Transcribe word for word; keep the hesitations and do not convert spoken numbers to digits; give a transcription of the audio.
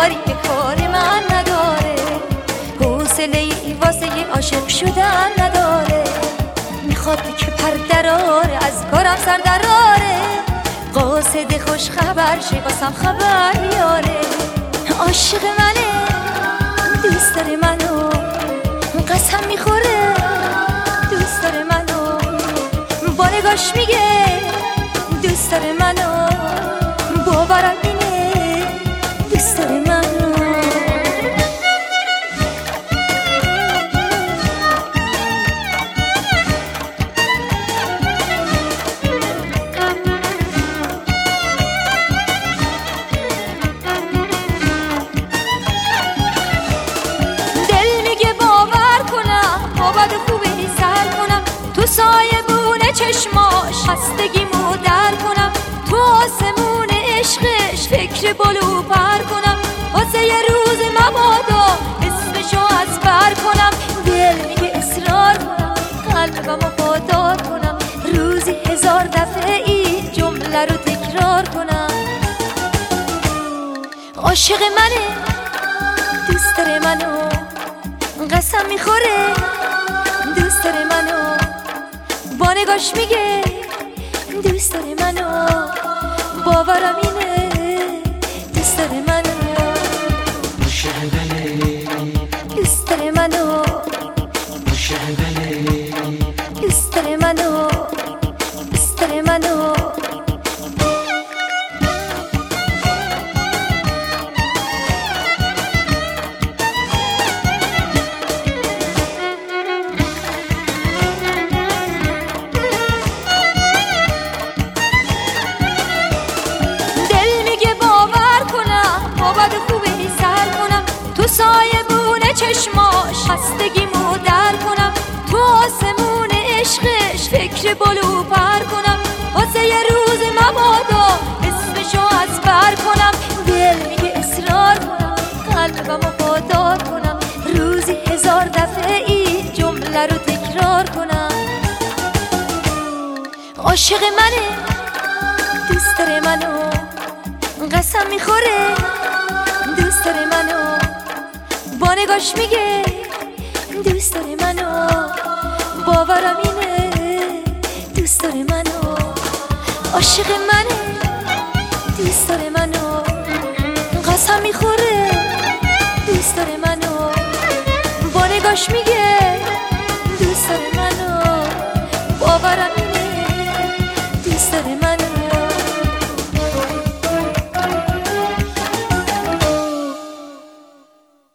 کاری به کار من نداره، حوصله ای واسه عاشق شدن نداره. میخواد که پر دراره از کارم سر دراره، قاصد خوش خبر شه واسم خبر بیاره. عاشق منه دوست داره منو، قسم میخوره دوست داره منو، با نگاش میگه دوست داره منو، باورم اینه دوست داره منو. سایه بونه چشماش خستگیمو در کنم، تو آسمون عشقش فکر بلو پر کنم، واسه یه روز مبادا اسمشو از بر کنم. دل میگه اصرار کنم، قلبم وفادار کنم، روزی هزار دفعه این جمله رو تکرار کنم. عاشق منه دوست داره منو، قسم میخوره دوست داره منو، با نگاش میگه دوست داره منو، باورم اینه دوست داره منو. عاشق منه دوست داره منو، عاشق منه دوست داره منو، دوست داره منو. سایه بونه چشماش خستگیمو در کنم، تو آسمون عشقش فکر بلو پر کنم، واسه یه روز مبادا اسمشو از بر کنم. دل میگه اصرار کنم، قلبم وفادار کنم، روزی هزار دفعه این جمله رو تکرار کنم. عاشق منه دوست داره منو، قسم میخوره دوست داره منو، با نگاش میگه دوست داره منو، باورم اینه دوست داره منو. عاشق منه دوست داره منو، قسم میخوره دوست داره منو، با نگاش میگه دوست داره منو.